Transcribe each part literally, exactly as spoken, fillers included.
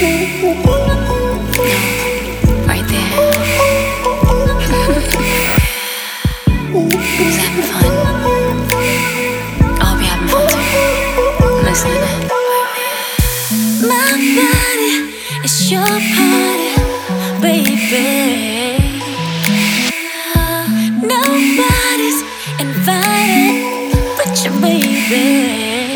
Right there. Who's having fun? I hope you're having fun too. Listening in. My body is your party, baby. Nobody's invited but your baby.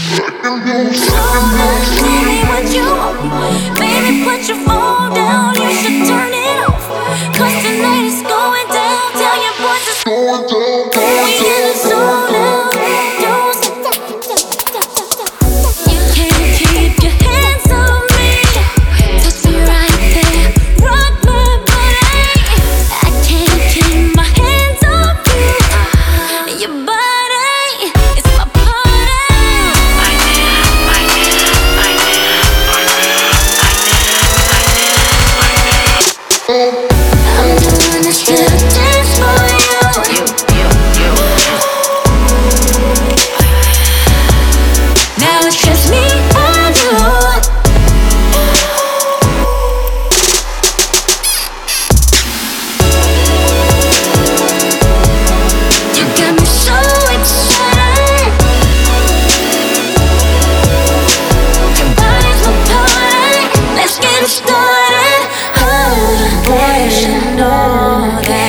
Tell me what you want. Baby, put your phone down. You should turn it off. Cause tonight is going down. Tell your boys it's going down. We in the zone now. Don't stop. You can't keep your hands on me. Touch me right there. Rock my body. I can't keep my hands off you. Your body, it's my party. I'm doing this little dance for you. Now it's just me and you. You got me so excited. Your body's my party. Let's get it started. Oh, boy, you should know that.